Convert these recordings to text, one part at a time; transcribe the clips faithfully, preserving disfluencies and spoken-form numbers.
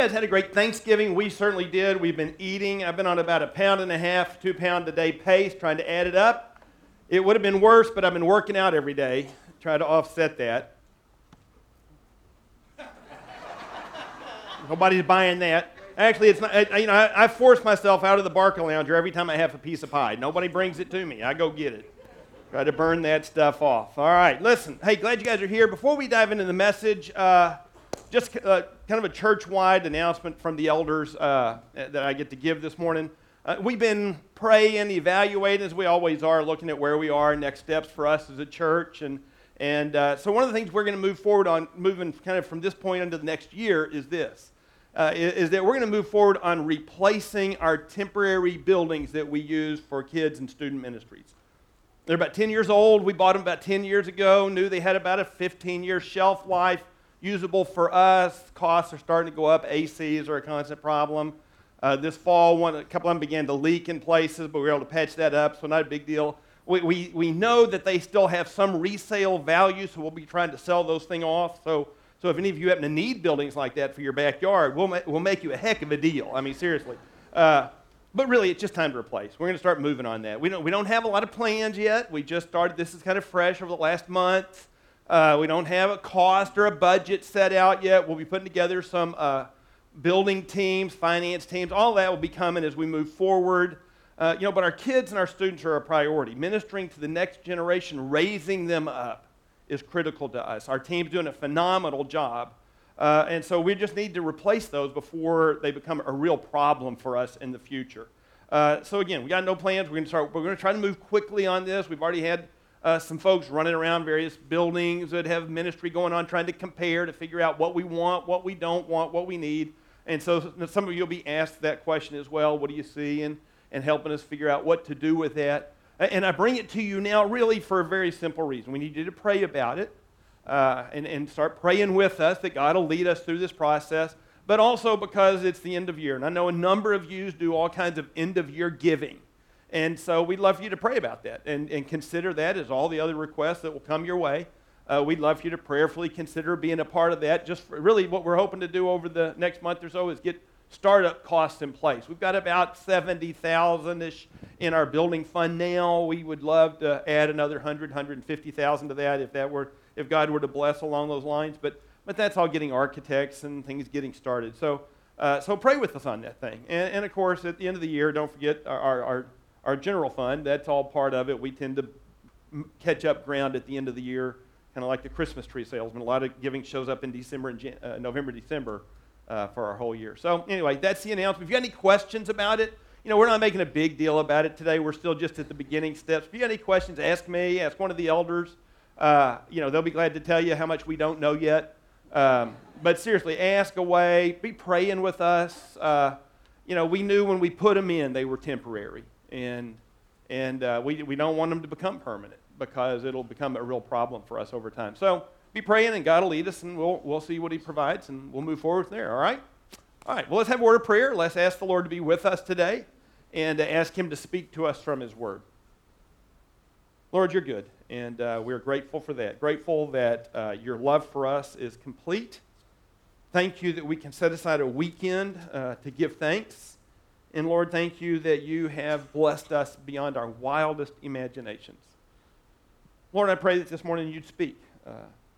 You guys had a great Thanksgiving. We certainly did. We've been eating. I've been on about a pound and a half, two pound a day pace, trying to add it up. It would have been worse, but I've been working out every day, try to offset that. Nobody's buying that. Actually, it's not. I, you know, I, I force myself out of the Barca Lounger every time I have a piece of pie. Nobody brings it to me. I go get it. Try to burn that stuff off. All right, listen. Hey, glad you guys are here. Before we dive into the message, uh, just uh, kind of a church-wide announcement from the elders uh, that I get to give this morning. Uh, we've been praying, evaluating, as we always are, looking at where we are, next steps for us as a church. And, and uh, so one of the things we're going to move forward on, moving kind of from this point into the next year, is this. Uh, is, is that we're going to move forward on replacing our temporary buildings that we use for kids and student ministries. They're about ten years old. We bought them about ten years ago, knew they had about a fifteen-year shelf life, usable for us. Costs are starting to go up. A Cs are a constant problem. Uh, this fall, one, a couple of them began to leak in places, but we were able to patch that up, so not a big deal. We, we, we know that they still have some resale value, so we'll be trying to sell those things off. So, so if any of you happen to need buildings like that for your backyard, we'll, ma- we'll make you a heck of a deal. I mean, seriously. Uh, but really, it's just time to replace. We're going to start moving on that. We don't, we don't have a lot of plans yet. We just started. This is kind of fresh over the last month. Uh, we don't have a cost or a budget set out yet. We'll be putting together some uh, building teams, finance teams. All that will be coming as we move forward. Uh, you know, but our kids and our students are a priority. Ministering to the next generation, raising them up, is critical to us. Our team's doing a phenomenal job. Uh, and so we just need to replace those before they become a real problem for us in the future. Uh, so again, we got no plans. We're going to start. We're going to try to move quickly on this. We've already had Uh, some folks running around various buildings that have ministry going on, trying to compare to figure out what we want, what we don't want, what we need. And so some of you will be asked that question as well. What do you see? And, and helping us figure out what to do with that. And I bring it to you now really for a very simple reason. We need you to pray about it uh, and, and start praying with us that God will lead us through this process, but also because it's the end of year. And I know a number of you do all kinds of end-of-year giving. And so we'd love for you to pray about that and, and consider that as all the other requests that will come your way. Uh, we'd love for you to prayerfully consider being a part of that. Just for really what we're hoping to do over the next month or so is get startup costs in place. We've got about seventy thousand dollars-ish in our building fund now. We would love to add another one hundred thousand dollars, one hundred fifty thousand dollars to that if that were if God were to bless along those lines. But but that's all getting architects and things getting started. So uh, so pray with us on that thing. And, and of course, at the end of the year, don't forget our our, our Our general fund, that's all part of it. We tend to m- catch up ground at the end of the year, kind of like the Christmas tree salesman. A lot of giving shows up in December and Jan- uh, November, December uh, for our whole year. So anyway, that's the announcement. If you got any questions about it, you know, we're not making a big deal about it today. We're still just at the beginning steps. If you got any questions, ask me, ask one of the elders. Uh, you know, they'll be glad to tell you how much we don't know yet. Um, but seriously, ask away. Be praying with us. Uh, you know, we knew when we put them in, they were temporary. And and uh, we we don't want them to become permanent because it'll become a real problem for us over time. So be praying, and God will lead us, and we'll we'll see what He provides, and we'll move forward from there. All right, all right. Well, let's have a word of prayer. Let's ask the Lord to be with us today, and to ask Him to speak to us from His Word. Lord, You're good, and uh, we're grateful for that. Grateful that uh, Your love for us is complete. Thank You that we can set aside a weekend uh, to give thanks. And Lord, thank You that You have blessed us beyond our wildest imaginations. Lord, I pray that this morning You'd speak. Uh,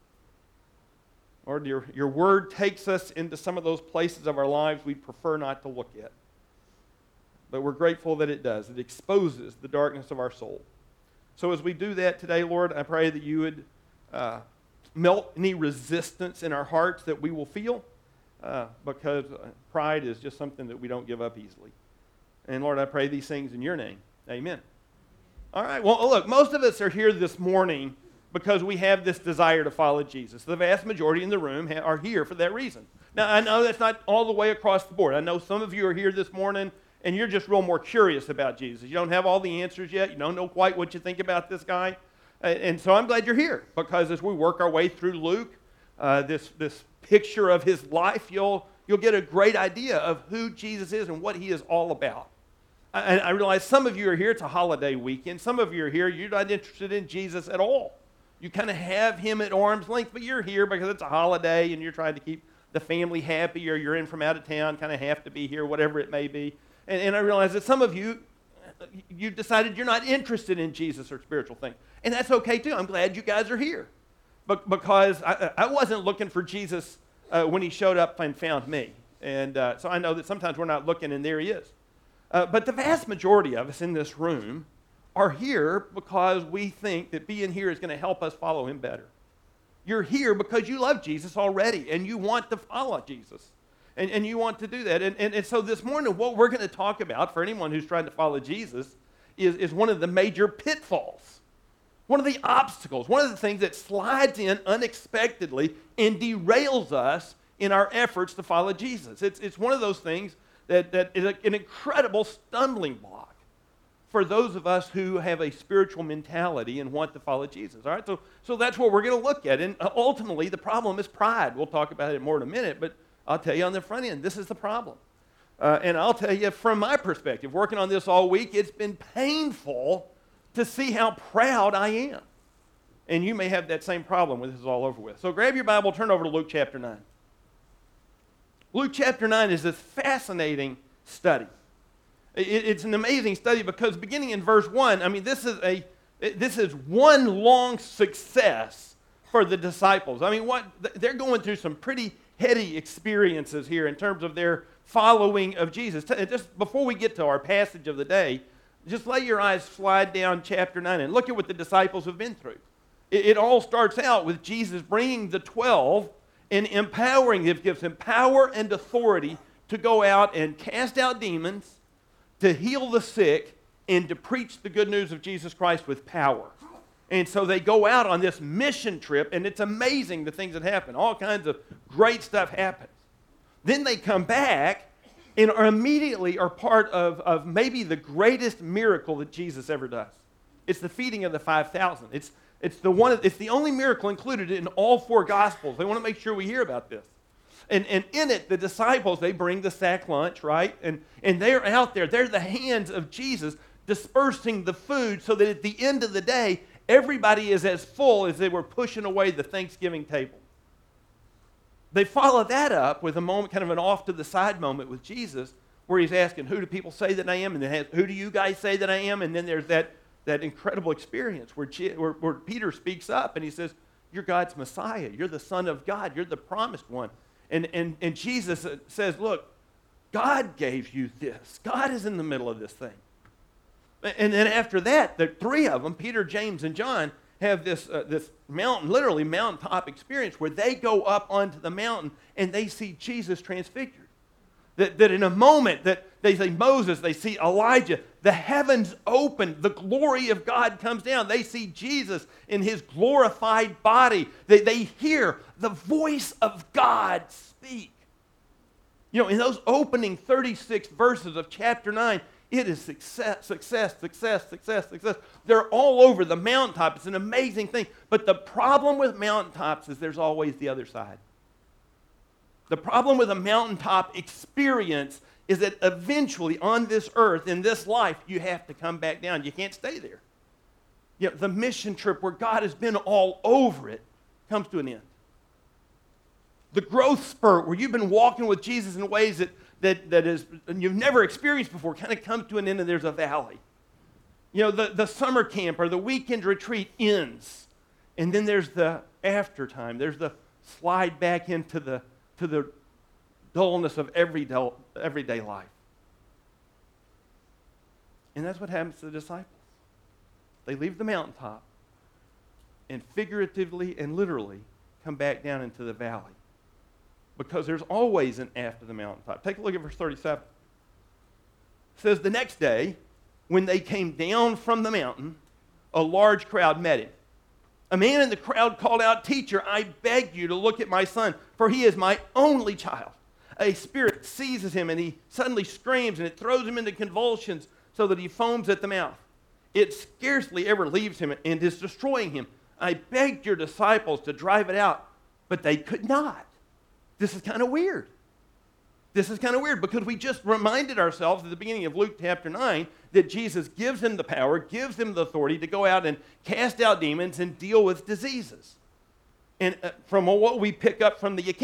Lord, your, your word takes us into some of those places of our lives we'd prefer not to look at. But we're grateful that it does. It exposes the darkness of our soul. So as we do that today, Lord, I pray that You would uh, melt any resistance in our hearts that we will feel, uh, because pride is just something that we don't give up easily. And Lord, I pray these things in Your name. Amen. All right. Well, look, most of us are here this morning because we have this desire to follow Jesus. The vast majority in the room ha- are here for that reason. Now, I know that's not all the way across the board. I know some of you are here this morning and you're just real more curious about Jesus. You don't have all the answers yet. You don't know quite what you think about this guy. And so I'm glad you're here, because as we work our way through Luke, uh, this, this picture of his life, you'll, you'll get a great idea of who Jesus is and what He is all about. And I realize some of you are here, it's a holiday weekend. Some of you are here, you're not interested in Jesus at all. You kind of have Him at arm's length, but you're here because it's a holiday and you're trying to keep the family happy, or you're in from out of town, kind of have to be here, whatever it may be. And, and I realize that some of you, you decided you're not interested in Jesus or spiritual things. And that's okay too. I'm glad you guys are here. But because I, I wasn't looking for Jesus uh, when he showed up and found me. And uh, so I know that sometimes we're not looking, and there he is. Uh, but the vast majority of us in this room are here because we think that being here is going to help us follow him better. You're here because you love Jesus already, and you want to follow Jesus. And, and you want to do that. And, and, and so this morning, what we're going to talk about for anyone who's trying to follow Jesus is, is one of the major pitfalls, one of the obstacles, one of the things that slides in unexpectedly and derails us in our efforts to follow Jesus. It's, it's one of those things that, that is a, an incredible stumbling block for those of us who have a spiritual mentality and want to follow Jesus. All right, so, so that's what we're going to look at. And ultimately, the problem is pride. We'll talk about it more in a minute, but I'll tell you on the front end, this is the problem. Uh, and I'll tell you from my perspective, working on this all week, it's been painful to see how proud I am. And you may have that same problem when this is all over with. So grab your Bible, turn over to Luke chapter nine. Luke chapter nine is this fascinating study. It, it's an amazing study because beginning in verse one, I mean, this is a this is one long success for the disciples. I mean, what they're going through some pretty heady experiences here in terms of their following of Jesus. Just before we get to our passage of the day, just let your eyes slide down chapter nine and look at what the disciples have been through. It, it all starts out with Jesus bringing the twelve and empowering them, gives them power and authority to go out and cast out demons, to heal the sick, and to preach the good news of Jesus Christ with power. And so they go out on this mission trip, and it's amazing the things that happen. All kinds of great stuff happens. Then they come back and are immediately are part of, of maybe the greatest miracle that Jesus ever does. It's the feeding of the five thousand. It's, it's, the one, it's the only miracle included in all four Gospels. They want to make sure we hear about this. And, and in it, the disciples, they bring the sack lunch, right? And, and they're out there. They're the hands of Jesus dispersing the food so that at the end of the day, everybody is as full as they were pushing away the Thanksgiving table. They follow that up with a moment, kind of an off-to-the-side moment with Jesus, where he's asking, who do people say that I am? And then, who do you guys say that I am? And then there's that, that incredible experience where, where, where Peter speaks up and he says, you're God's Messiah. You're the Son of God. You're the promised one. And, and, and Jesus says, look, God gave you this. God is in the middle of this thing. And then after that, the three of them, Peter, James, and John, have this, uh, this mountain, literally mountaintop experience where they go up onto the mountain and they see Jesus transfigured. That, that in a moment that they see Moses, they see Elijah, the heavens open, the glory of God comes down. They see Jesus in his glorified body. They, they hear the voice of God speak. You know, in those opening thirty-six verses of chapter nine, it is success, success, success, success, success. They're all over the mountaintop. It's an amazing thing. But the problem with mountaintops is there's always the other side. The problem with a mountaintop experience is that eventually on this earth, in this life, you have to come back down. You can't stay there. You know, the mission trip where God has been all over it comes to an end. The growth spurt where you've been walking with Jesus in ways that, that, that is, you've never experienced before kind of comes to an end and there's a valley. You know, the, the summer camp or the weekend retreat ends. And then there's the after time. There's the slide back into the to the dullness of everyday, everyday life. And that's what happens to the disciples. They leave the mountaintop and figuratively and literally come back down into the valley. Because there's always an after the mountaintop. Take a look at verse thirty-seven. It says, the next day, when they came down from the mountain, a large crowd met him. A man in the crowd called out, teacher, I beg you to look at my son, for he is my only child. A spirit seizes him, and he suddenly screams, and it throws him into convulsions so that he foams at the mouth. It scarcely ever leaves him and is destroying him. I begged your disciples to drive it out, but they could not. This is kind of weird. This is kind of weird because we just reminded ourselves at the beginning of Luke chapter nine that Jesus gives him the power, gives him the authority to go out and cast out demons and deal with diseases. And uh, from what we pick up from the accounts,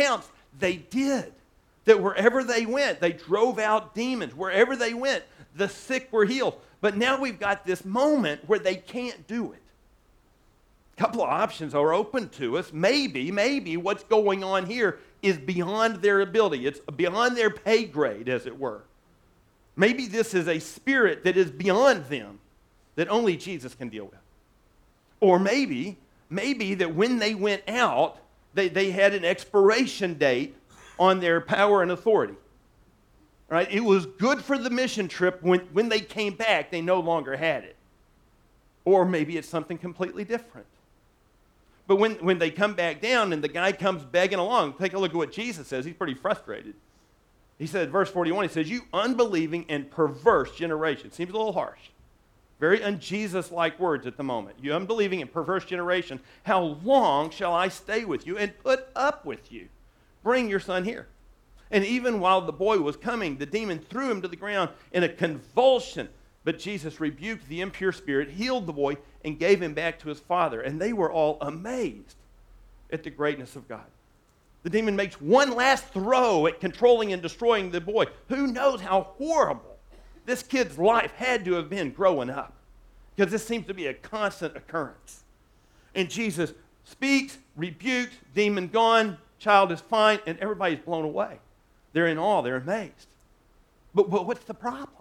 They did. That wherever they went, they drove out demons. Wherever they went, the sick were healed. But now we've got this moment where they can't do it. A couple of options are open to us. Maybe, maybe what's going on here is beyond their ability. It's beyond their pay grade, as it were. Maybe this is a spirit that is beyond them that only Jesus can deal with. Or maybe, maybe that when they went out, they, they had an expiration date on their power and authority. Right? It was good for the mission trip. When, when they came back, they no longer had it. Or maybe it's something completely different. But when, when they come back down and the guy comes begging along, take a look at what Jesus says. He's pretty frustrated. He said, verse forty-one, he says, "You unbelieving and perverse generation." Seems a little harsh. Very un-Jesus-like words at the moment. "You unbelieving and perverse generation, how long shall I stay with you and put up with you? Bring your son here." And even while the boy was coming, the demon threw him to the ground in a convulsion. But Jesus rebuked the impure spirit, healed the boy, and gave him back to his father. And they were all amazed at the greatness of God. The demon makes one last throw at controlling and destroying the boy. Who knows how horrible this kid's life had to have been growing up, because this seems to be a constant occurrence. And Jesus speaks, rebukes, demon gone, child is fine, and everybody's blown away. They're in awe. They're amazed. But, but what's the problem?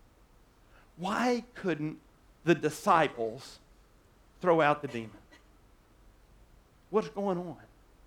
Why couldn't the disciples throw out the demon? What's going on?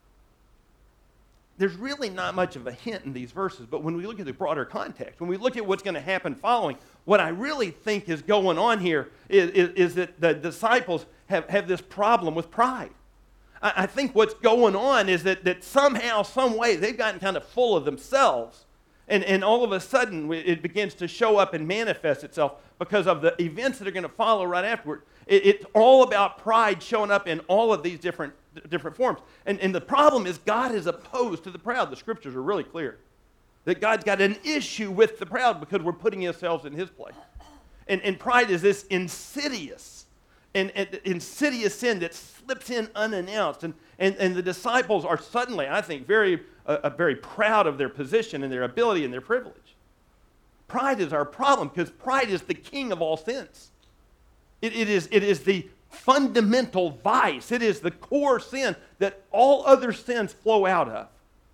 There's really not much of a hint in these verses, but when we look at the broader context, when we look at what's going to happen following, what I really think is going on here is, is, is that the disciples have, have this problem with pride. I, I think what's going on is that, that somehow, some way, they've gotten kind of full of themselves, and, and all of a sudden it begins to show up and manifest itself because of the events that are going to follow right afterward. It, it's all about pride showing up in all of these different different forms. And, and the problem is God is opposed to the proud. The scriptures are really clear that God's got an issue with the proud because we're putting ourselves in his place. And, and pride is this insidious and, and insidious sin that slips in unannounced. And, and, and the disciples are suddenly, I think, very, uh, very proud of their position and their ability and their privilege. Pride is our problem because pride is the king of all sins. It, it, is, it is the fundamental vice. It is the core sin that all other sins flow out of.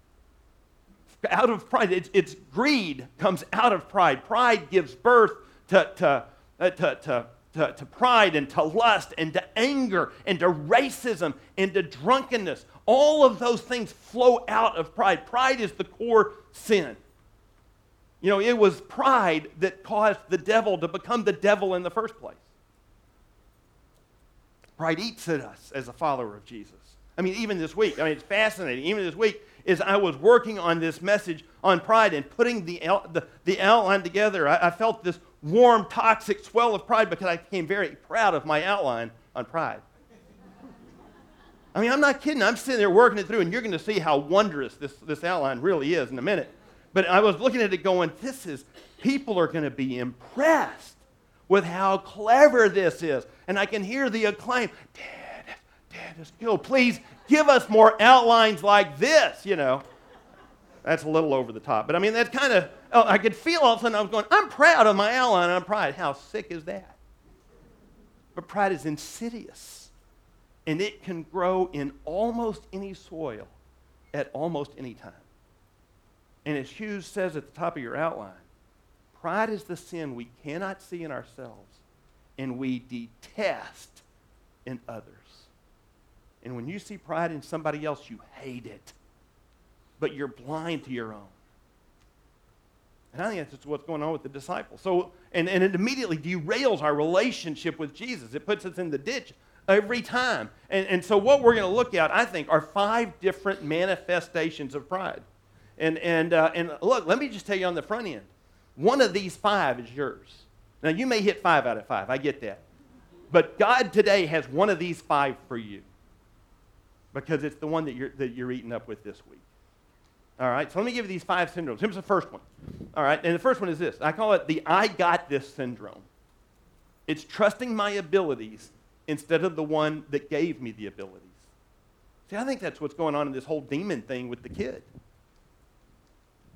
Out of pride. It's, it's greed comes out of pride. Pride gives birth to, to, uh, to, to, to, to pride and to lust and to anger and to racism and to drunkenness. All of those things flow out of pride. Pride is the core sin. You know, it was pride that caused the devil to become the devil in the first place. Pride eats at us as a follower of Jesus. I mean, even this week, I mean, it's fascinating. Even this week, as I was working on this message on pride and putting the, the, the outline together, I, I felt this warm, toxic swell of pride because I became very proud of my outline on pride. I mean, I'm not kidding. I'm sitting there working it through, and you're going to see how wondrous this, this outline really is in a minute. But I was looking at it going, this is, people are going to be impressed with how clever this is. And I can hear the acclaim. Dad, Dad is good. Please give us more outlines like this, you know. That's a little over the top. But I mean, that's kind of, oh, I could feel all of a sudden I was going, I'm proud of my outline on pride. How sick is that? But pride is insidious. And it can grow in almost any soil at almost any time. And as Hughes says at the top of your outline, pride is the sin we cannot see in ourselves and we detest in others. And when you see pride in somebody else, you hate it. But you're blind to your own. And I think that's what's going on with the disciples. So, and, and it immediately derails our relationship with Jesus. It puts us in the ditch every time. And, and so what we're going to look at, I think, are five different manifestations of pride. And, and, uh, and look, let me just tell you on the front end. One of these five is yours. Now, you may hit five out of five. I get that. But God today has one of these five for you because it's the one that you're, that you're eating up with this week. All right? So let me give you these five syndromes. Here's the first one. All right? And the first one is this. I call it the I got this syndrome. It's trusting my abilities instead of the one that gave me the abilities. See, I think that's what's going on in this whole demon thing with the kid.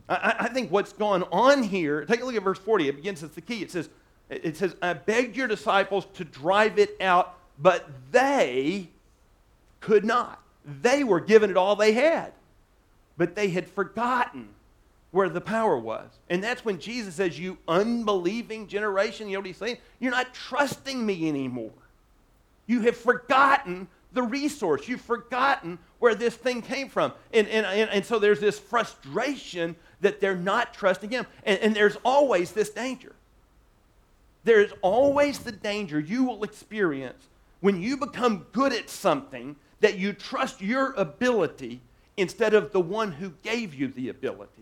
I, I think what's going on here, take a look at verse forty. It begins as the key. It says, it says, I begged your disciples to drive it out, but they could not. They were given it all they had, but they had forgotten where the power was. And that's when Jesus says, you unbelieving generation, you know what he's saying? You're not trusting me anymore. You have forgotten the resource. You've forgotten where this thing came from. And, and, and, and so there's this frustration that they're not trusting him. And, and there's always this danger. There's always the danger you will experience when you become good at something that you trust your ability instead of the one who gave you the ability.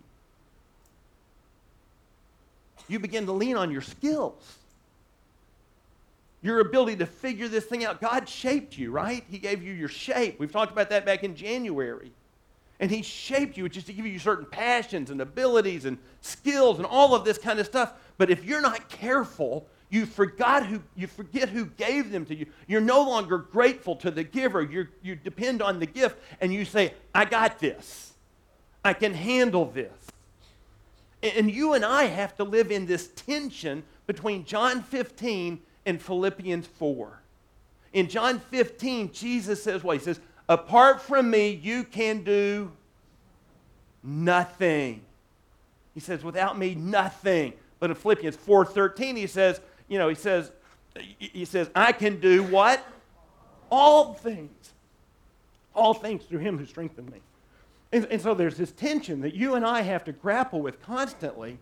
You begin to lean on your skills. Your ability to figure this thing out. God shaped you, right? He gave you your shape. We've talked about that back in January. And he shaped you just to give you certain passions and abilities and skills and all of this kind of stuff. But if you're not careful, you forgot who you forget who gave them to you. You're no longer grateful to the giver. You you depend on the gift and you say, I got this. I can handle this. And you and I have to live in this tension between John fifteen and Philippians four. In John fifteen, Jesus says what? He says, apart from me, you can do nothing. He says, without me, nothing. But in Philippians four thirteen, he says, you know, he says, he says, I can do what? All things. All things through him who strengthened me. And, and so there's this tension that you and I have to grapple with constantly,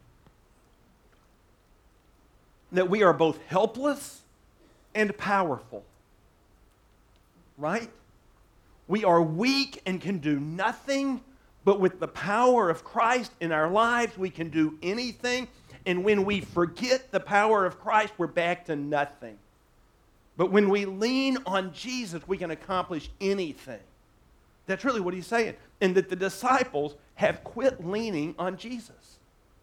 that we are both helpless and powerful. Right? We are weak and can do nothing, but with the power of Christ in our lives, we can do anything. And when we forget the power of Christ, we're back to nothing. But when we lean on Jesus, we can accomplish anything. That's really what he's saying. And that the disciples have quit leaning on Jesus.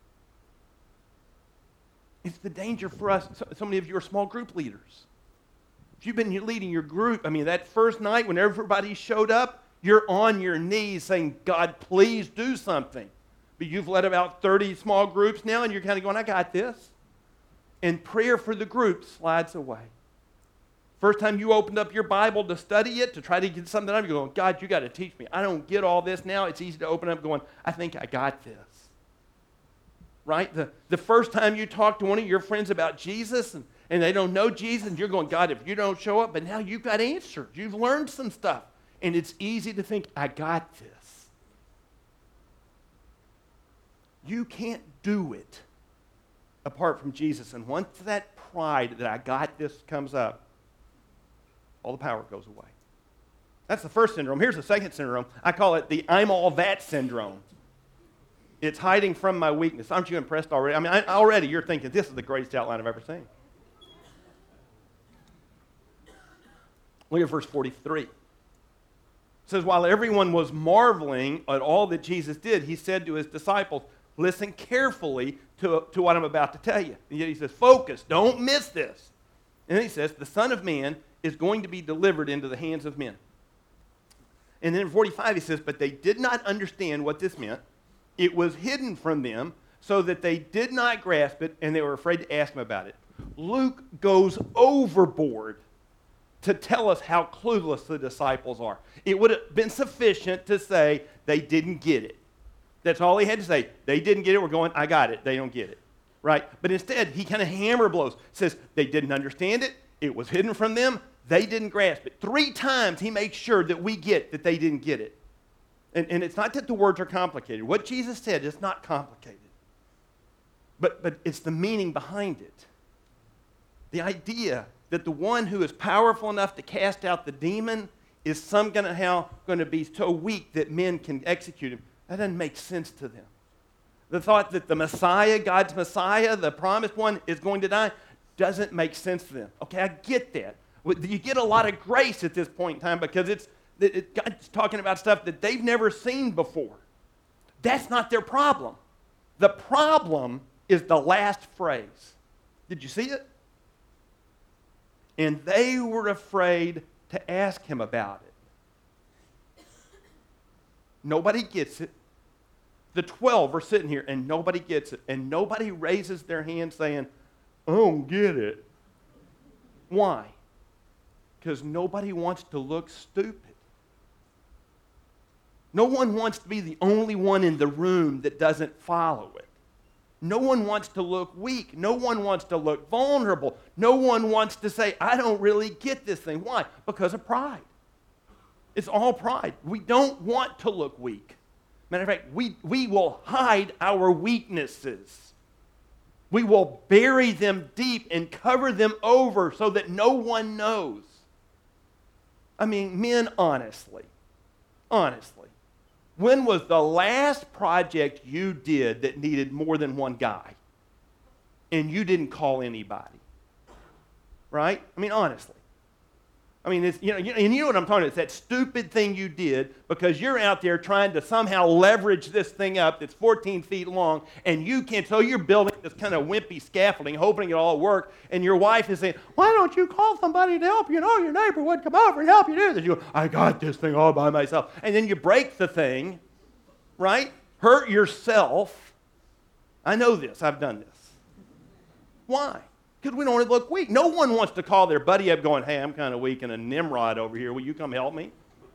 It's the danger for us. So, so many of you are small group leaders. If you've been leading your group, I mean, that first night when everybody showed up, you're on your knees saying, God, please do something. But you've led about thirty small groups now, and you're kind of going, I got this. And prayer for the group slides away. First time you opened up your Bible to study it, to try to get something out of it, you're going, God, you got to teach me. I don't get all this now. It's easy to open up going, I think I got this. Right? The, the first time you talk to one of your friends about Jesus, and, and they don't know Jesus, and you're going, God, if you don't show up, but now you've got answers. You've learned some stuff. And it's easy to think, I got this. You can't do it apart from Jesus. And once that pride that I got this comes up, all the power goes away. That's the first syndrome. Here's the second syndrome. I call it the I'm all that syndrome. It's hiding from my weakness. Aren't you impressed already? I mean, I, already you're thinking, this is the greatest outline I've ever seen. Look at verse forty-three. It says, while everyone was marveling at all that Jesus did, he said to his disciples, listen carefully to, to what I'm about to tell you. And yet he says, focus, don't miss this. And then he says, the Son of Man is going to be delivered into the hands of men. And then in forty-five he says, but they did not understand what this meant. It was hidden from them so that they did not grasp it, and they were afraid to ask him about it. Luke goes overboard to tell us how clueless the disciples are. It would have been sufficient to say they didn't get it. That's all he had to say. They didn't get it. We're going, I got it. They don't get it. Right? But instead, he kind of hammer blows. Says they didn't understand it. It was hidden from them. They didn't grasp it. Three times he makes sure that we get that they didn't get it. And, and it's not that the words are complicated. What Jesus said is not complicated. But, but it's the meaning behind it. The idea that the one who is powerful enough to cast out the demon is somehow going to be so weak that men can execute him. That doesn't make sense to them. The thought that the Messiah, God's Messiah, the promised one, is going to die doesn't make sense to them. Okay, I get that. You get a lot of grace at this point in time because it's it, it, God's talking about stuff that they've never seen before. That's not their problem. The problem is the last phrase. Did you see it? And they were afraid to ask him about it. Nobody gets it. The twelve are sitting here and nobody gets it. And nobody raises their hand saying, I don't get it. Why? Because nobody wants to look stupid. No one wants to be the only one in the room that doesn't follow it. No one wants to look weak. No one wants to look vulnerable. No one wants to say, I don't really get this thing. Why? Because of pride. It's all pride. We don't want to look weak. Matter of fact, we, we will hide our weaknesses. We will bury them deep and cover them over so that no one knows. I mean, men, honestly, honestly, when was the last project you did that needed more than one guy and you didn't call anybody? Right? I mean, honestly. I mean, it's, you know, you, and you know what I'm talking about. It's that stupid thing you did because you're out there trying to somehow leverage this thing up that's fourteen feet long, and you can't. So you're building this kind of wimpy scaffolding, hoping it all work, and your wife is saying, why don't you call somebody to help you? You know, your neighbor would come over and help you do this. You go, I got this thing all by myself. And then you break the thing, right? Hurt yourself. I know this. I've done this. Why? Because we don't want to look weak. No one wants to call their buddy up going, hey, I'm kind of weak and a Nimrod over here. Will you come help me?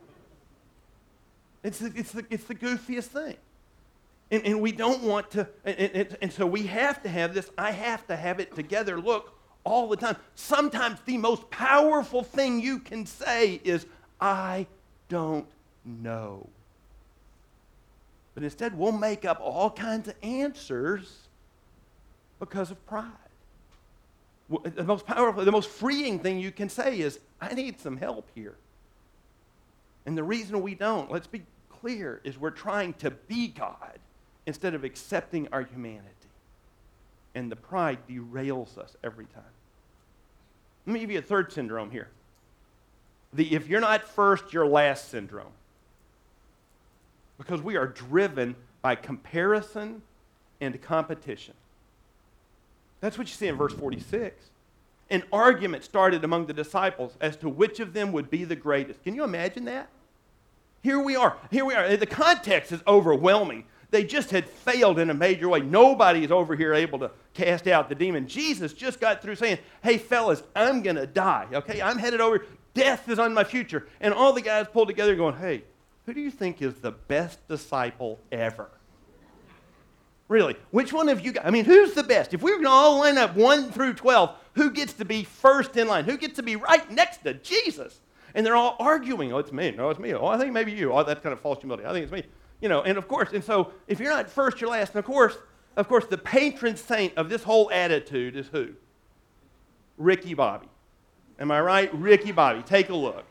It's the, it's the, it's the goofiest thing. And, and we don't want to, and, and, and so we have to have this, I have to have it together, look, all the time. Sometimes the most powerful thing you can say is, I don't know. But instead, we'll make up all kinds of answers because of pride. The most powerful, the most freeing thing you can say is, I need some help here. And the reason we don't, let's be clear, is we're trying to be God instead of accepting our humanity. And the pride derails us every time. Let me give you a third syndrome here. The if you're not first, you're last syndrome. Because we are driven by comparison and competition. That's what you see in verse forty-six. An argument started among the disciples as to which of them would be the greatest. Can you imagine that? Here we are. Here we are. The context is overwhelming. They just had failed in a major way. Nobody is over here able to cast out the demon. Jesus just got through saying, hey, fellas, I'm going to die. Okay, I'm headed over. Death is on my future. And all the guys pulled together going, hey, who do you think is the best disciple ever? Really, which one of you guys, I mean, who's the best? If we were going to all line up one through twelve, who gets to be first in line? Who gets to be right next to Jesus? And they're all arguing, oh, it's me. No, it's me. Oh, I think maybe you. Oh, that's kind of false humility. I think it's me. You know, and of course, and so if you're not first, you're last. And of course, of course, the patron saint of this whole attitude is who? Ricky Bobby. Am I right? Ricky Bobby. Take a look.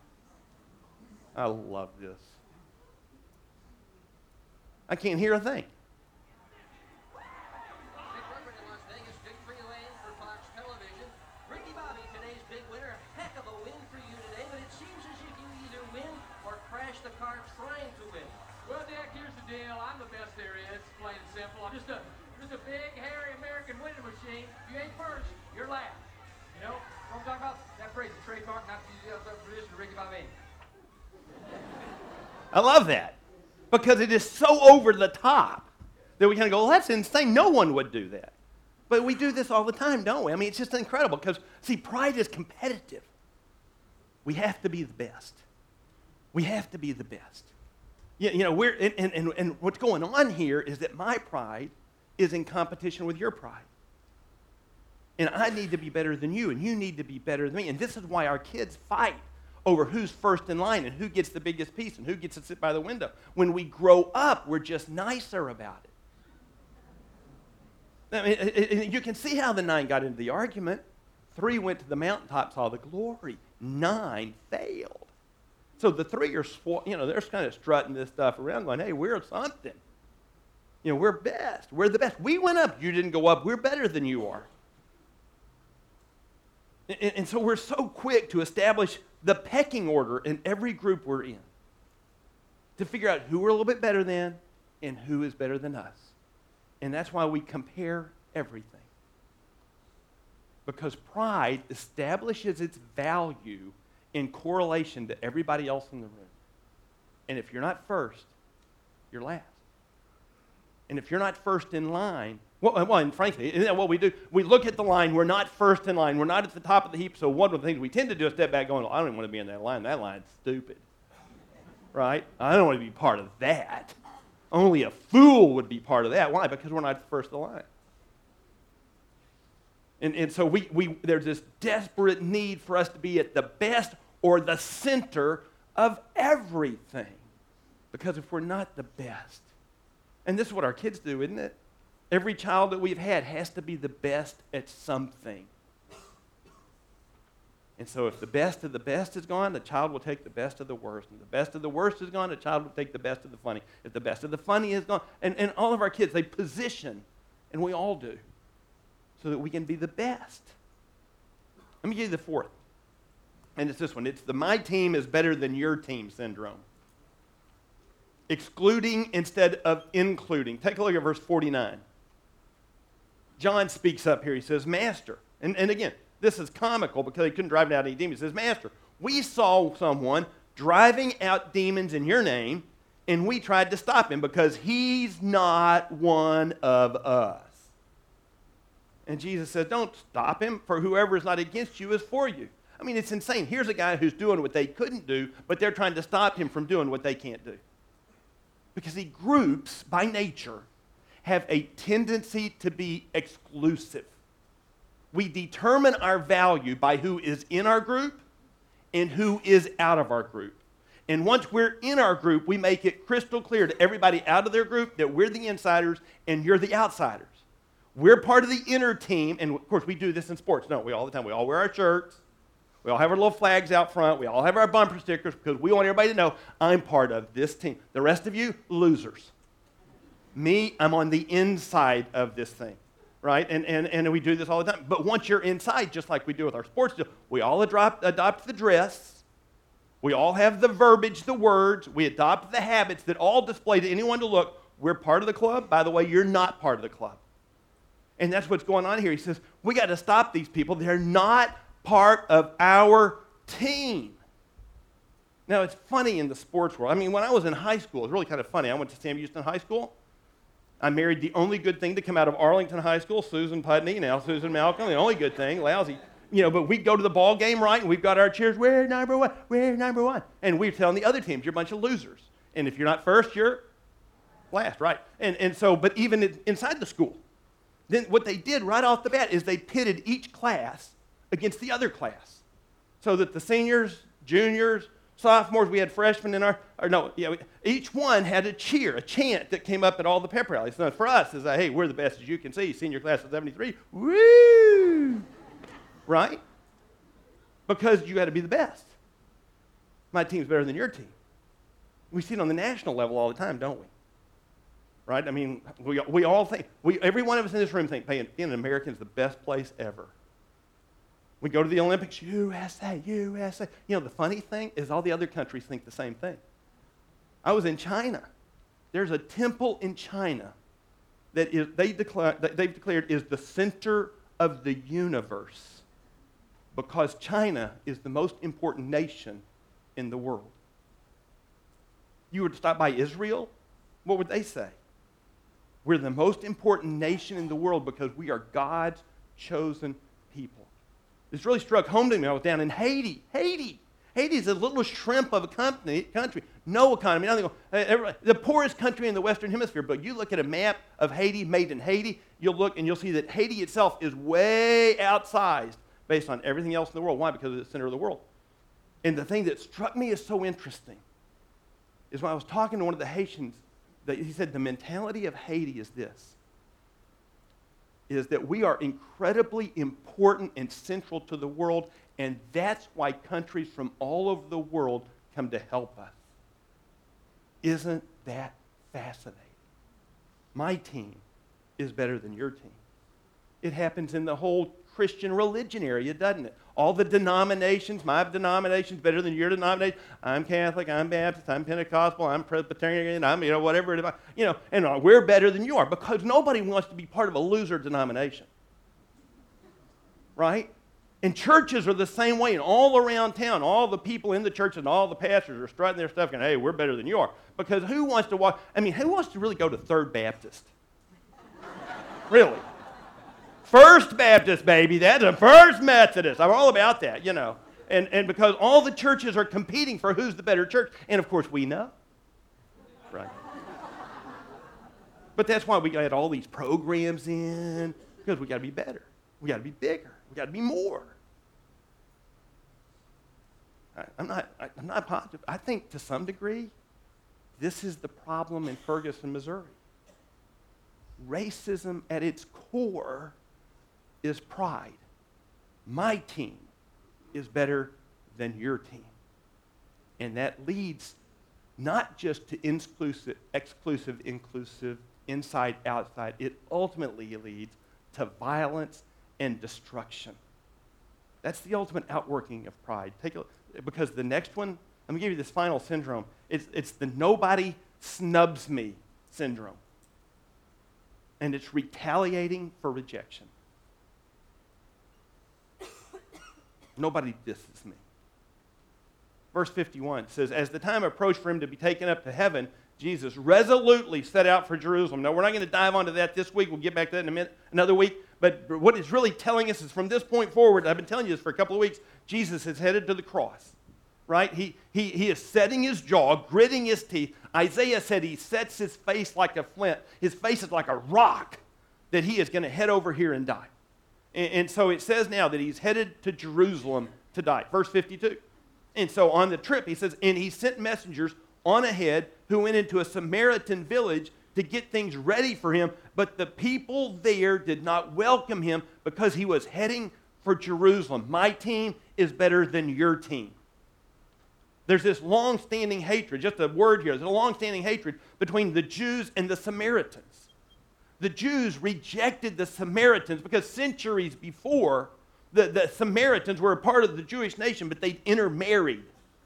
I love this. I can't hear a thing. I love that because it is so over the top that we kind of go, well, that's insane. No one would do that. But we do this all the time, don't we? I mean, it's just incredible because, see, pride is competitive. We have to be the best. We have to be the best. You, you know, we're, and, and, and what's going on here is that my pride is in competition with your pride. And I need to be better than you, and you need to be better than me. And this is why our kids fight over who's first in line and who gets the biggest piece and who gets to sit by the window. When we grow up, we're just nicer about it. I mean, it, it, you can see how the nine got into the argument. Three went to the mountaintop, saw the glory. Nine failed. So the three are, you know, they're kind of strutting this stuff around going, hey, we're something. You know, we're best. We're the best. We went up. You didn't go up. We're better than you are. And, and so we're so quick to establish the pecking order in every group we're in to figure out who we're a little bit better than and who is better than us. And that's why we compare everything. Because pride establishes its value in correlation to everybody else in the room. And if you're not first, you're last. And if you're not first in line, well, well, and frankly, isn't that what we do? We look at the line. We're not first in line. We're not at the top of the heap. So one of the things we tend to do is step back going, well, I don't even want to be in that line. That line's stupid. Right? I don't want to be part of that. Only a fool would be part of that. Why? Because we're not first in line. And, and so we, we there's this desperate need for us to be at the best or the center of everything. Because if we're not the best, and this is what our kids do, isn't it? Every child that we've had has to be the best at something. And so if the best of the best is gone, the child will take the best of the worst. And the best of the worst is gone, the child will take the best of the funny. If the best of the funny is gone, and, and all of our kids, they position, and we all do, so that we can be the best. Let me give you the fourth. And it's this one. It's the my team is better than your team syndrome. Excluding instead of including. Take a look at verse forty-nine. John speaks up here. He says, Master. And, and again, this is comical because he couldn't drive out any demons. He says, Master, we saw someone driving out demons in your name, and we tried to stop him because he's not one of us. And Jesus says, don't stop him, for whoever is not against you is for you. I mean, it's insane. Here's a guy who's doing what they couldn't do, but they're trying to stop him from doing what they can't do. Because see, groups, by nature, have a tendency to be exclusive. We determine our value by who is in our group and who is out of our group. And once we're in our group, we make it crystal clear to everybody out of their group that we're the insiders and you're the outsiders. We're part of the inner team, and of course we do this in sports, don't we, all the time. We all wear our shirts. We all have our little flags out front. We all have our bumper stickers because we want everybody to know I'm part of this team. The rest of you, losers. Me, I'm on the inside of this thing, right? And, and, and we do this all the time. But once you're inside, just like we do with our sports, we all adopt, adopt the dress. We all have the verbiage, the words. We adopt the habits that all display to anyone to look. We're part of the club. By the way, you're not part of the club. And that's what's going on here. He says, we got to stop these people. They're not part of our team. Now, it's funny in the sports world. I mean, when I was in high school, it was really kind of funny. I went to Sam Houston High School. I married the only good thing to come out of Arlington High School, Susan Putney, now Susan Malcolm, the only good thing, lousy. You know, but we'd go to the ball game, right, and we've got our cheers, we're number one, we're number one. And we're telling the other teams, you're a bunch of losers. And if you're not first, you're last, right? And, and so, but even inside the school, then what they did right off the bat is they pitted each class against the other class. So that the seniors, juniors, sophomores, we had freshmen in our, or no, yeah, we, each one had a cheer, a chant that came up at all the pep rallies. So for us, it's like, hey, we're the best as you can see, senior class of seventy-three, woo! Right? Because you got to be the best. My team's better than your team. We see it on the national level all the time, don't we? Right? I mean, we, we all think, we, every one of us in this room think being an American is the best place ever. We go to the Olympics, U S A, U S A. You know, the funny thing is all the other countries think the same thing. I was in China. There's a temple in China that is, they declare, that they've declared is the center of the universe because China is the most important nation in the world. You were to stop by Israel, what would they say? We're the most important nation in the world because we are God's chosen people. This really struck home to me. I was down in Haiti. Haiti. Haiti is a little shrimp of a company, country. No economy. Nothing. The poorest country in the Western Hemisphere. But you look at a map of Haiti made in Haiti, you'll look and you'll see that Haiti itself is way outsized based on everything else in the world. Why? Because it's the center of the world. And the thing that struck me as so interesting is when I was talking to one of the Haitians, that he said the mentality of Haiti is this. Is that we are incredibly important and central to the world, and that's why countries from all over the world come to help us. Isn't that fascinating? My team is better than your team. It happens in the whole Christian religion area, doesn't it? All the denominations, my denomination's better than your denomination. I'm Catholic, I'm Baptist, I'm Pentecostal, I'm Presbyterian, I'm, you know, whatever it is. You know, and we're better than you are because nobody wants to be part of a loser denomination. Right? And churches are the same way. And all around town, all the people in the church and all the pastors are strutting their stuff going, hey, we're better than you are. Because who wants to walk, I mean, who wants to really go to Third Baptist? Really. First Baptist, baby. That's a First Methodist. I'm all about that, you know. And, and because all the churches are competing for who's the better church. And, of course, we know. Right. But that's why we got all these programs in, because we got to be better. We got to be bigger. We got to be more. I, I'm not, I, I'm not positive. I think to some degree, this is the problem in Ferguson, Missouri. Racism at its core is pride. My team is better than your team. And that leads not just to inclusive, exclusive, inclusive, inside, outside. It ultimately leads to violence and destruction. That's the ultimate outworking of pride. Take a, because the next one, let me give you this final syndrome. It's, it's the nobody snubs me syndrome. And it's retaliating for rejection. Nobody disses me. Verse fifty-one says, as the time approached for him to be taken up to heaven, Jesus resolutely set out for Jerusalem. Now, we're not going to dive onto that this week. We'll get back to that in a minute, another week. But what it's really telling us is from this point forward, I've been telling you this for a couple of weeks, Jesus is headed to the cross, right? He, he, he is setting his jaw, gritting his teeth. Isaiah said he sets his face like a flint. His face is like a rock, that he is going to head over here and die. And, and so it says now that he's headed to Jerusalem to die. Verse fifty-two. And so on the trip, he says, and he sent messengers on ahead who went into a Samaritan village to get things ready for him. But the people there did not welcome him because he was heading for Jerusalem. My team is better than your team. There's this long-standing hatred, just a word here, there's a long-standing hatred between the Jews and the Samaritans. The Jews rejected the Samaritans because centuries before, the, the Samaritans were a part of the Jewish nation, but they'd intermarried.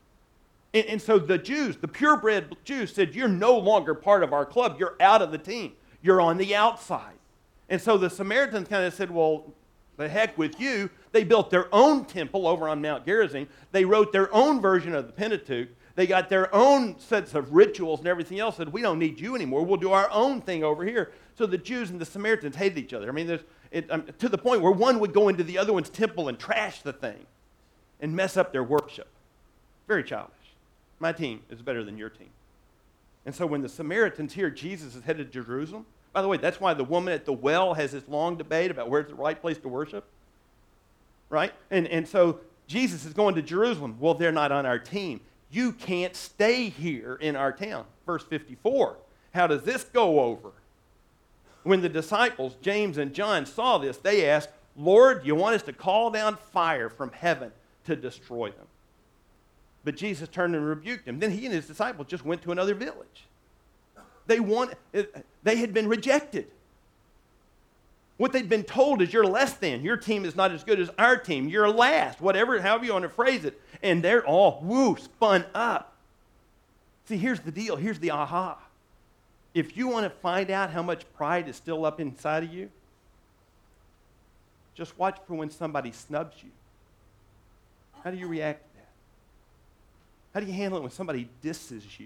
And, and so the Jews, the purebred Jews, said, you're no longer part of our club. You're out of the team. You're on the outside. And so the Samaritans kind of said, well, the heck with you. They built their own temple over on Mount Gerizim. They wrote their own version of the Pentateuch. They got their own sets of rituals and everything else. Said, we don't need you anymore. We'll do our own thing over here. So the Jews and the Samaritans hated each other. I mean, there's, it, um, to the point where one would go into the other one's temple and trash the thing and mess up their worship. Very childish. My team is better than your team. And so when the Samaritans hear Jesus is headed to Jerusalem, by the way, that's why the woman at the well has this long debate about where's the right place to worship. Right? And, and so Jesus is going to Jerusalem. Well, they're not on our team. You can't stay here in our town. Verse fifty-four. How does this go over? When the disciples, James and John, saw this, they asked, Lord, you want us to call down fire from heaven to destroy them? But Jesus turned and rebuked them. Then he and his disciples just went to another village. They, want, they had been rejected. What they'd been told is you're less than. Your team is not as good as our team. You're last, whatever, however you want to phrase it. And they're all, woo, spun up. See, here's the deal. Here's the aha. If you want to find out how much pride is still up inside of you, just watch for when somebody snubs you. How do you react to that? How do you handle it when somebody disses you?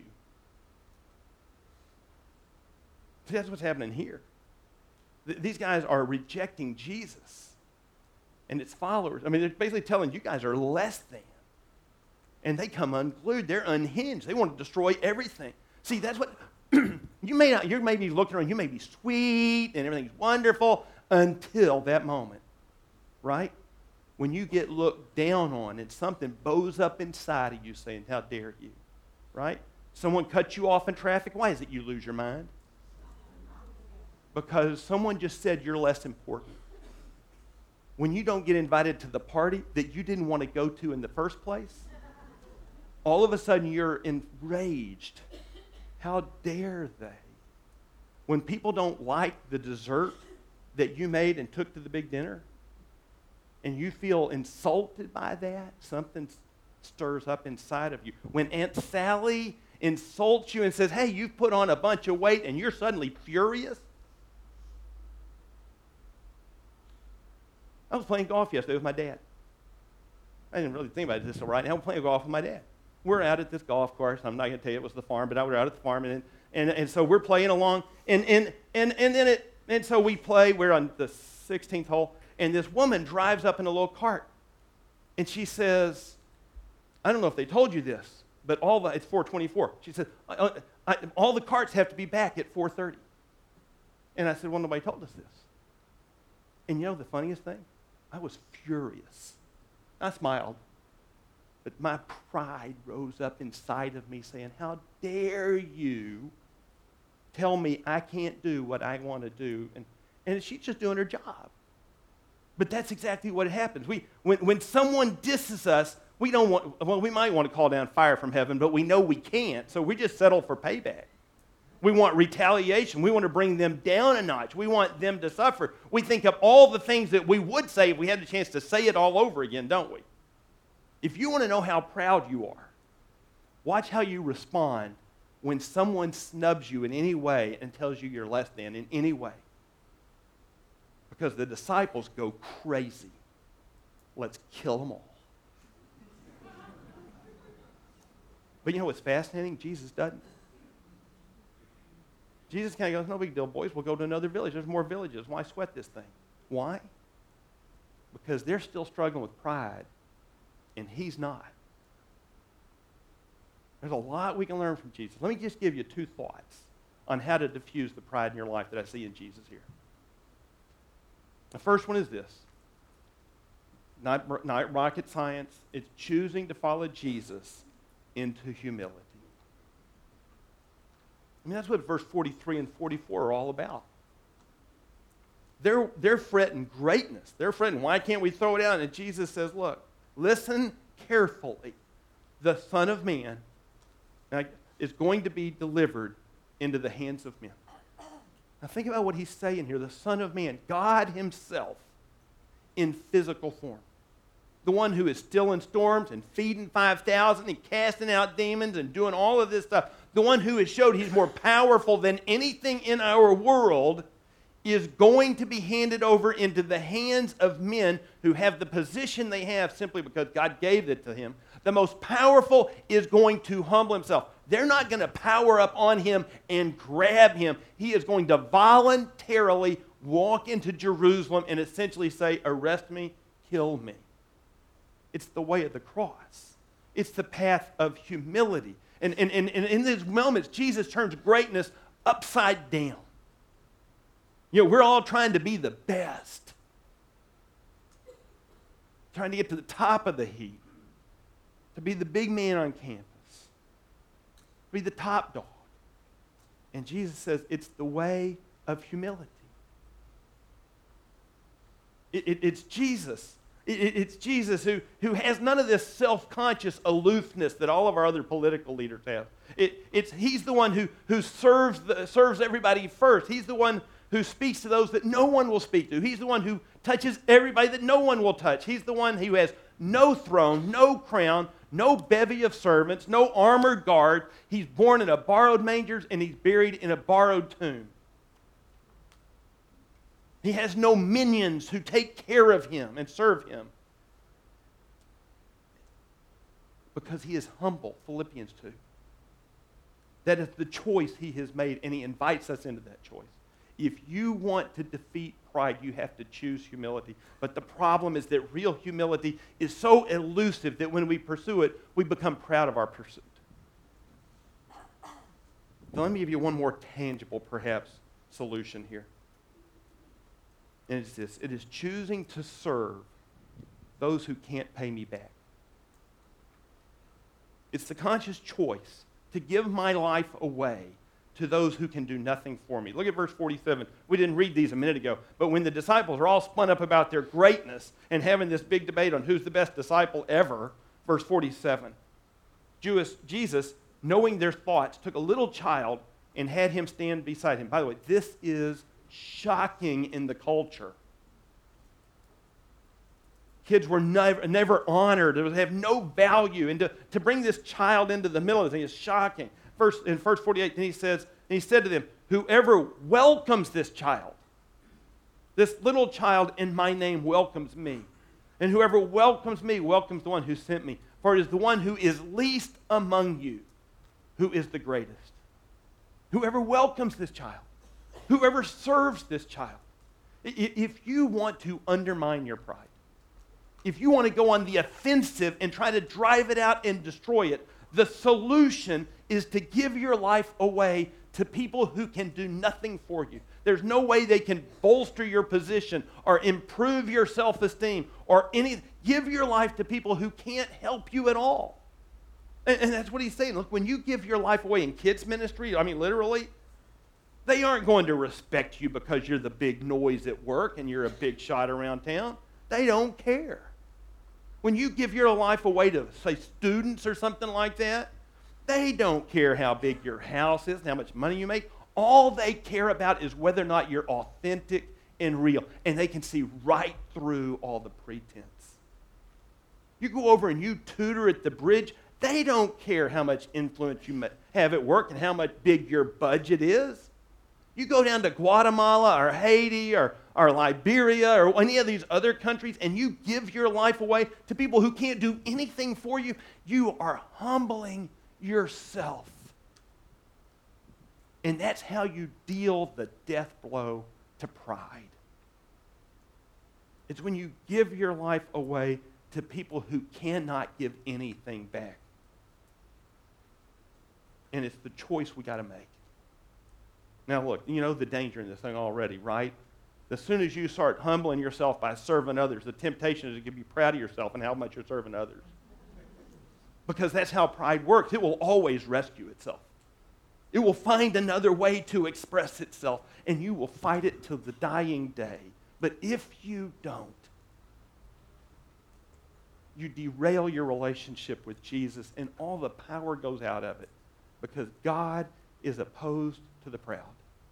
See, that's what's happening here. Th- these guys are rejecting Jesus and its followers. I mean, they're basically telling you guys are less than. And they come unglued. They're unhinged. They want to destroy everything. See, that's what... you may not, you may be looking around, you may be sweet and everything's wonderful until that moment, right? When you get looked down on and something bows up inside of you saying, how dare you, right? Someone cuts you off in traffic. Why is it you lose your mind? Because someone just said you're less important. When you don't get invited to the party that you didn't want to go to in the first place, all of a sudden you're enraged. How dare they? When people don't like the dessert that you made and took to the big dinner, and you feel insulted by that, something stirs up inside of you. When Aunt Sally insults you and says, hey, you've put on a bunch of weight, and you're suddenly furious. I was playing golf yesterday with my dad. I didn't really think about this right now. I'm playing golf with my dad. We're out at this golf course. I'm not going to tell you it was the farm, but I was out at the farm, and and, and so we're playing along, and and and and then it And so we play, we're on the sixteenth hole, and this woman drives up in a little cart. And she says, I don't know if they told you this, but all the, it's four twenty-four. She said, I, I, all the carts have to be back at four thirty. And I said, well, nobody told us this. And you know the funniest thing? I was furious. I smiled. But my pride rose up inside of me saying, how dare you tell me I can't do what I want to do? And, and she's just doing her job. But that's exactly what happens. We, when, when someone disses us, we don't want, well, we might want to call down fire from heaven, but we know we can't, so we just settle for payback. We want retaliation. We want to bring them down a notch. We want them to suffer. We think of all the things that we would say if we had the chance to say it all over again, don't we? If you want to know how proud you are, watch how you respond when someone snubs you in any way and tells you you're less than in any way. Because the disciples go crazy. Let's kill them all. But you know what's fascinating? Jesus doesn't. Jesus kind of goes, no big deal, boys. We'll go to another village. There's more villages. Why sweat this thing? Why? Because they're still struggling with pride, and he's not. There's a lot we can learn from Jesus. Let me just give you two thoughts on how to diffuse the pride in your life that I see in Jesus here. The first one is this. Not, not rocket science. It's choosing to follow Jesus into humility. I mean, that's what verse forty-three and forty-four are all about. They're, they're fretting greatness. They're fretting, why can't we throw it out? And Jesus says, look, listen carefully. The Son of Man is going to be delivered into the hands of men. Now think about what he's saying here. The Son of Man, God himself in physical form. The one who is stilling storms and feeding five thousand and casting out demons and doing all of this stuff. The one who has showed he's more powerful than anything in our world is going to be handed over into the hands of men who have the position they have simply because God gave it to him. The most powerful is going to humble himself. They're not going to power up on him and grab him. He is going to voluntarily walk into Jerusalem and essentially say, arrest me, kill me. It's the way of the cross. It's the path of humility. And, and, and, and in these moments, Jesus turns greatness upside down. You know, we're all trying to be the best. Trying to get to the top of the heap. To be the big man on campus. To be the top dog. And Jesus says it's the way of humility. It, it, it's Jesus. It, it, it's Jesus who, who has none of this self-conscious aloofness that all of our other political leaders have. It, it's, he's the one who, who serves, the, serves everybody first. He's the one who speaks to those that no one will speak to. He's the one who touches everybody that no one will touch. He's the one who has no throne, no crown, no bevy of servants, no armored guard. He's born in a borrowed manger and he's buried in a borrowed tomb. He has no minions who take care of him and serve him. Because he is humble, Philippians two. That is the choice he has made, and he invites us into that choice. If you want to defeat pride, you have to choose humility. But the problem is that real humility is so elusive that when we pursue it, we become proud of our pursuit. Now, let me give you one more tangible, perhaps, solution here. And it's this. It is choosing to serve those who can't pay me back. It's the conscious choice to give my life away to those who can do nothing for me. Look at verse forty-seven. We didn't read these a minute ago, but when the disciples are all spun up about their greatness and having this big debate on who's the best disciple ever, verse forty-seven, Jewish, Jesus, knowing their thoughts, took a little child and had him stand beside him. By the way, this is shocking in the culture. Kids were never, never honored. They have no value. And to, to bring this child into the middle of the thing is shocking. First, in verse forty-eight, then he says, and he said to them, whoever welcomes this child, this little child in my name welcomes me. And whoever welcomes me welcomes the one who sent me. For it is the one who is least among you who is the greatest. Whoever welcomes this child. whoever serves this child, if you want to undermine your pride, if you want to go on the offensive and try to drive it out and destroy it, the solution is to give your life away to people who can do nothing for you. There's no way they can bolster your position or improve your self-esteem or any. Give your life to people who can't help you at all. And, and that's what he's saying. Look, when you give your life away in kids ministry, I mean literally, they aren't going to respect you because you're the big noise at work and you're a big shot around town. They don't care. When you give your life away to, say, students or something like that, they don't care how big your house is and how much money you make. All they care about is whether or not you're authentic and real. And they can see right through all the pretense. You go over and you tutor at the bridge, they don't care how much influence you have at work and how much big your budget is. You go down to Guatemala or Haiti or, or Liberia or any of these other countries and you give your life away to people who can't do anything for you, you are humbling yourself. And that's how you deal the death blow to pride. It's when you give your life away to people who cannot give anything back. And it's the choice we got to make. Now look, you know the danger in this thing already, right? As soon as you start humbling yourself by serving others, the temptation is to be proud of yourself and how much you're serving others. Because that's how pride works. It will always rescue itself. It will find another way to express itself, and you will fight it till the dying day. But if you don't, you derail your relationship with Jesus, and all the power goes out of it because God is opposed to the proud.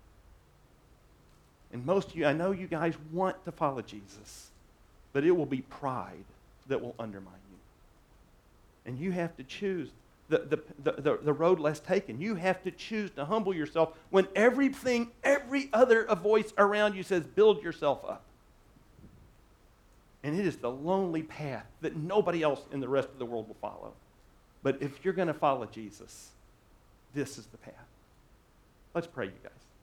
And most of you, I know you guys want to follow Jesus, but it will be pride that will undermine you. And you have to choose the, the, the, the, the road less taken. You have to choose to humble yourself when everything, every other voice around you says, build yourself up. And it is the lonely path that nobody else in the rest of the world will follow. But if you're going to follow Jesus, this is the path. Let's pray, you guys.